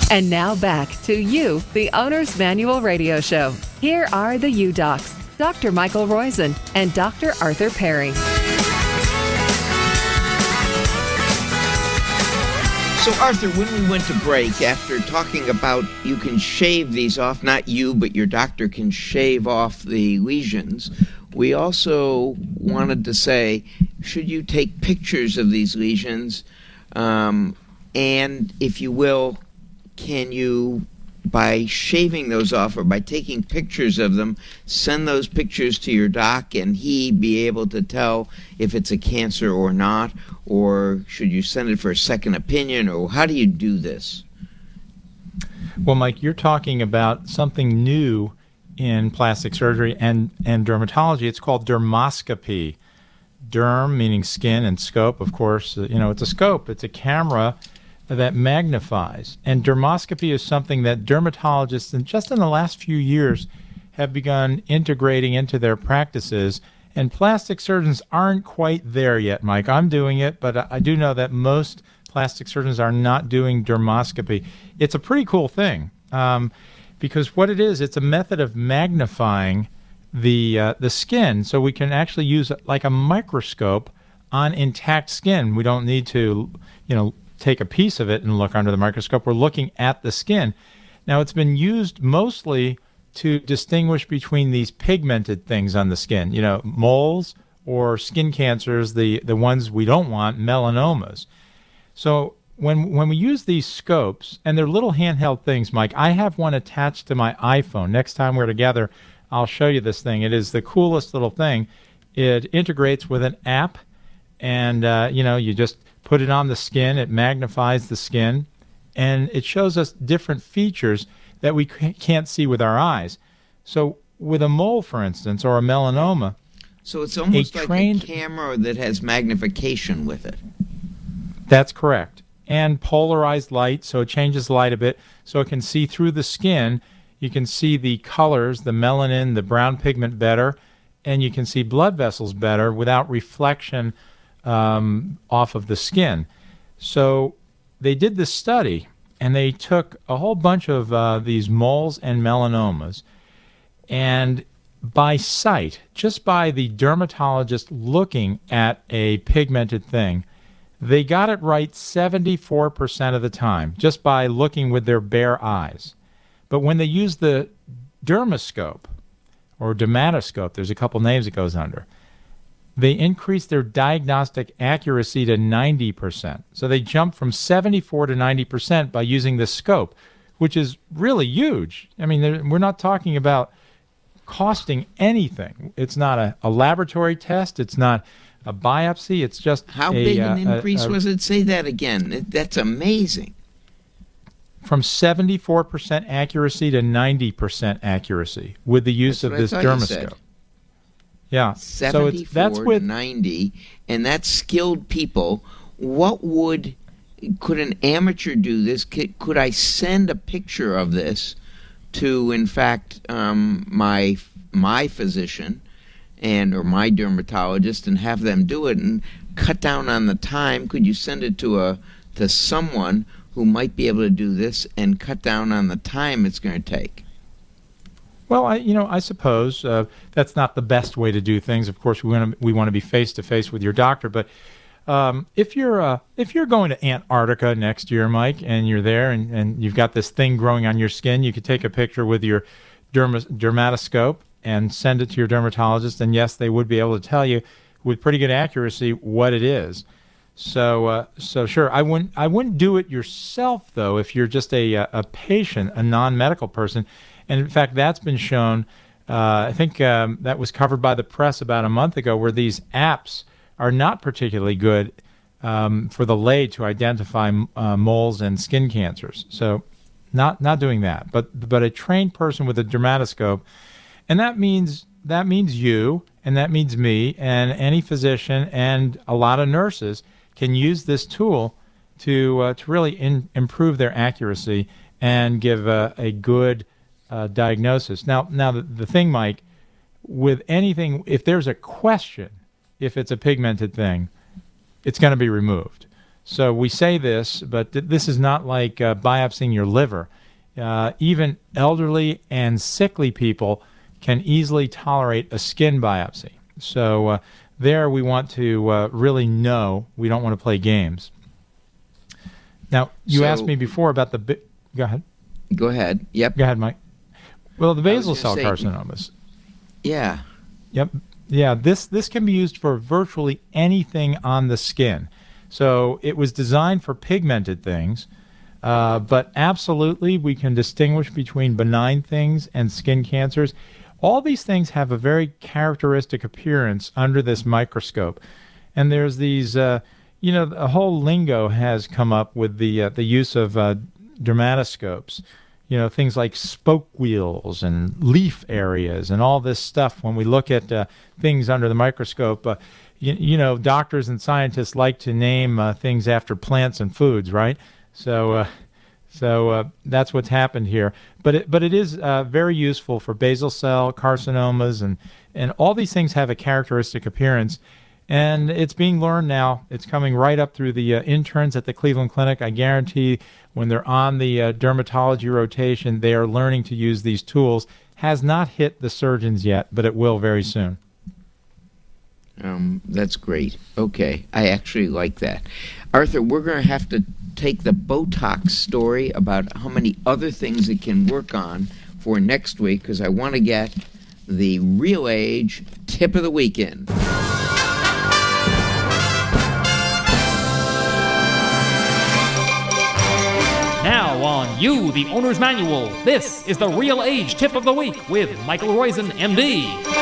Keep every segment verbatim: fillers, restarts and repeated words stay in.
And now back to You, the Owner's Manual Radio Show. Here are the U-Docs, Doctor Michael Roizen and Doctor Arthur Perry. So, Arthur, when we went to break, after talking about you can shave these off, not you, but your doctor can shave off the lesions, we also wanted to say, should you take pictures of these lesions? Um, and, if you will, can you, by shaving those off or by taking pictures of them, send those pictures to your doc and he be able to tell if it's a cancer or not? Or should you send it for a second opinion? Or how do you do this? Well, Mike, you're talking about something new in plastic surgery and, and dermatology. It's called dermoscopy. Derm meaning skin, and scope, of course. You know, it's a scope. It's a camera that magnifies. And dermoscopy is something that dermatologists, and just in the last few years, have begun integrating into their practices. And plastic surgeons aren't quite there yet, Mike. I'm doing it, but I do know that most plastic surgeons are not doing dermoscopy. It's a pretty cool thing um, because what it is, it's a method of magnifying the uh, the skin, so we can actually use like a microscope on intact skin. We don't need to, you know, take a piece of it and look under the microscope. We're looking at the skin. Now, it's been used mostly to distinguish between these pigmented things on the skin, you know, moles or skin cancers, the, the ones we don't want, melanomas. So when when we use these scopes, and they're little handheld things, Mike, I have one attached to my iPhone. Next time we're together, I'll show you this thing. It is the coolest little thing. It integrates with an app, and, uh, you know, you just put it on the skin. It magnifies the skin, and it shows us different features that we can't see with our eyes. So with a mole, for instance, or a melanoma, so it's almost a like trained, a camera that has magnification with it. That's correct. And polarized light, so it changes light a bit, so it can see through the skin. You can see the colors, the melanin, the brown pigment better, and you can see blood vessels better without reflection um, off of the skin. So they did this study, and they took a whole bunch of uh, these moles and melanomas, and by sight, just by the dermatologist looking at a pigmented thing, they got it right seventy-four percent of the time, just by looking with their bare eyes. But when they used the dermoscope, or dermatoscope, there's a couple names it goes under, they increased their diagnostic accuracy to ninety percent. So they jumped from seventy-four to ninety percent by using the scope, which is really huge. I mean, we're not talking about costing anything. It's not a, a laboratory test. It's not a biopsy. It's just How a, big an uh, increase a, a, was it? Say that again. It, that's amazing. From seventy-four percent accuracy to ninety percent accuracy with the use That's of this dermoscope. Yeah, so it's that's with ninety, and that's skilled people. What would could an amateur do this? Could, could I send a picture of this to, in fact, um, my my physician and or my dermatologist, and have them do it and cut down on the time? Could you send it to a to someone who might be able to do this and cut down on the time it's going to take? Well, I, you know, I suppose uh, that's not the best way to do things. Of course, we want to we want to be face to face with your doctor. But um, if you're uh, if you're going to Antarctica next year, Mike, and you're there and, and you've got this thing growing on your skin, you could take a picture with your derma- dermatoscope and send it to your dermatologist. And yes, they would be able to tell you with pretty good accuracy what it is. So, uh, so sure, I wouldn't, I wouldn't do it yourself though if you're just a a patient, a non-medical person. And in fact, that's been shown. Uh, I think um, that was covered by the press about a month ago, where these apps are not particularly good um, for the lay to identify uh, moles and skin cancers. So, not not doing that. But but a trained person with a dermatoscope, and that means that means you, and that means me, and any physician, and a lot of nurses can use this tool to uh, to really in, improve their accuracy and give a, a good uh, diagnosis. Now, now the, the thing, Mike, with anything, if there's a question, if it's a pigmented thing, it's going to be removed. So we say this, but th- this is not like uh, biopsying your liver. Uh, even elderly and sickly people can easily tolerate a skin biopsy. So uh, there we want to uh, really know. We don't want to play games. Now, you So- asked me before about the... Bi- Go ahead. Go ahead. Yep. Go ahead, Mike. Well, the basal gonna cell say- carcinomas. Yeah. Yep. Yeah, this, this can be used for virtually anything on the skin. So it was designed for pigmented things, uh, but absolutely we can distinguish between benign things and skin cancers. All these things have a very characteristic appearance under this microscope. And there's these, uh, you know, a whole lingo has come up with the, uh, the use of uh, dermatoscopes. You know, things like spoke wheels and leaf areas and all this stuff. When we look at uh, things under the microscope, uh, you, you know, doctors and scientists like to name uh, things after plants and foods, right? So, uh, so uh, that's what's happened here. But it, but it is uh, very useful for basal cell carcinomas, and and all these things have a characteristic appearance. And it's being learned now. It's coming right up through the uh, interns at the Cleveland Clinic. I guarantee when they're on the uh, dermatology rotation, they are learning to use these tools. Has not hit the surgeons yet, but it will very soon. Um, that's great. Okay. I actually like that. Arthur, we're going to have to take the Botox story about how many other things it can work on for next week, because I want to get the Real Age tip of the weekend. Now on You, the Owner's Manual, this is the Real Age Tip of the Week with Michael Roizen, M D.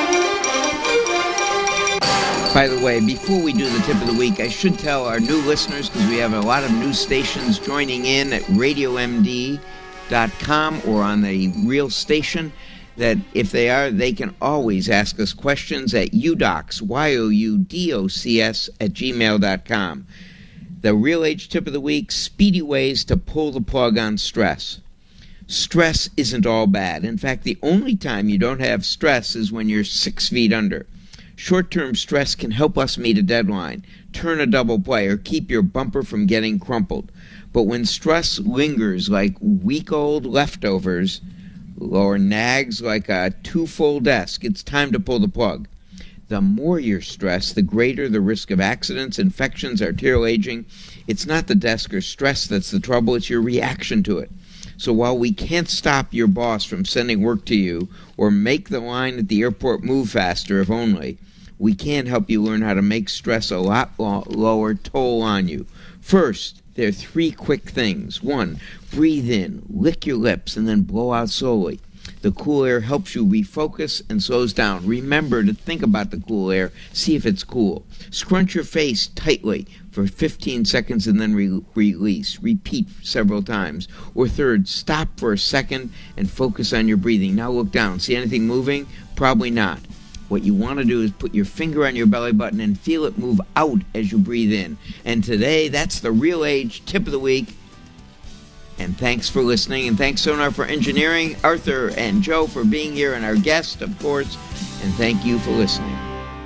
By the way, before we do the tip of the week, I should tell our new listeners, because we have a lot of new stations joining in at radio M D dot com or on the Real Station, that if they are, they can always ask us questions at udocs, Y O U D O C S, at gmail dot com. The Real Age Tip of the Week, speedy ways to pull the plug on stress. Stress isn't all bad. In fact, the only time you don't have stress is when you're six feet under. Short-term stress can help us meet a deadline, turn a double play, or keep your bumper from getting crumpled. But when stress lingers like week-old leftovers or nags like a two-full desk, it's time to pull the plug. The more you're stressed, the greater the risk of accidents, infections, arterial aging. It's not the desk or stress that's the trouble, it's your reaction to it. So while we can't stop your boss from sending work to you or make the line at the airport move faster, if only, we can help you learn how to make stress a lot lo- lower toll on you. First, there are three quick things. One, breathe in, lick your lips, and then blow out slowly. The cool air helps you refocus and slows down. Remember to think about the cool air. See if it's cool. Scrunch your face tightly for fifteen seconds and then re- release. Repeat several times. Or third, stop for a second and focus on your breathing. Now look down. See anything moving? Probably not. What you want to do is put your finger on your belly button and feel it move out as you breathe in. And today, that's the Real Age Tip of the Week. And thanks for listening, and thanks Sonar for engineering, Arthur and Joe for being here, and our guest, of course, and thank you for listening.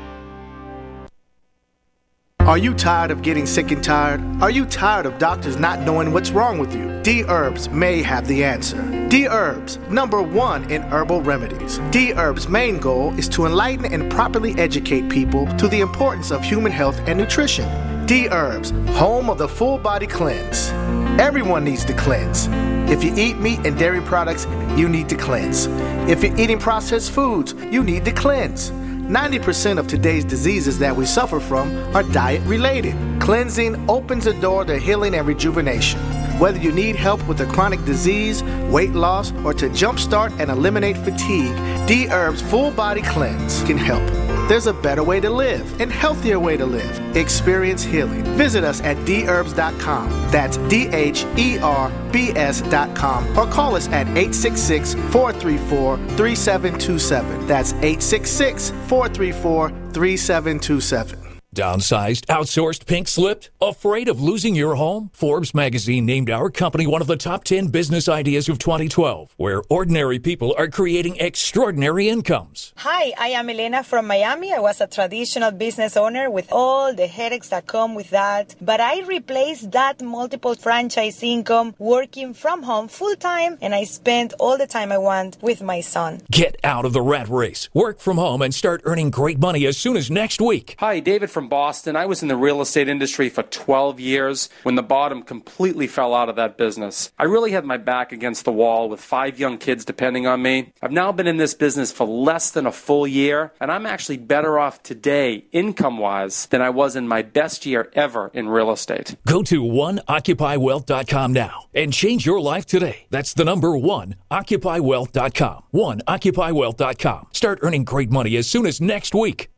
Are you tired of getting sick and tired? Are you tired of doctors not knowing what's wrong with you? D-Herbs may have the answer. D-Herbs, number one in herbal remedies. D-Herbs' main goal is to enlighten and properly educate people to the importance of human health and nutrition. D-Herbs, home of the full body cleanse. Everyone needs to cleanse. If you eat meat and dairy products, you need to cleanse. If you're eating processed foods, you need to cleanse. ninety percent of today's diseases that we suffer from are diet-related. Cleansing opens the door to healing and rejuvenation. Whether you need help with a chronic disease, weight loss, or to jumpstart and eliminate fatigue, D-Herbs Full Body Cleanse can help. There's a better way to live and healthier way to live. Experience healing. Visit us at d herbs dot com. That's D H E R B S dot com. Or call us at eight six six, four three four, three seven two seven. That's eight six six, four three four, three seven two seven. Downsized, outsourced, pink slipped? Afraid of losing your home? Forbes magazine named our company one of the top ten business ideas of twenty twelve, where ordinary people are creating extraordinary incomes. Hi, I am Elena from Miami. I was a traditional business owner with all the headaches that come with that. But I replaced that multiple franchise income working from home full time, and I spend all the time I want with my son. Get out of the rat race. Work from home and start earning great money as soon as next week. Hi, David from Boston. I was in the real estate industry for twelve years when the bottom completely fell out of that business. I really had my back against the wall with five young kids depending on me. I've now been in this business for less than a full year, and I'm actually better off today, income-wise, than I was in my best year ever in real estate. Go to one occupy wealth dot com now and change your life today. That's the number one occupy wealth dot com. one occupy wealth dot com. Start earning great money as soon as next week.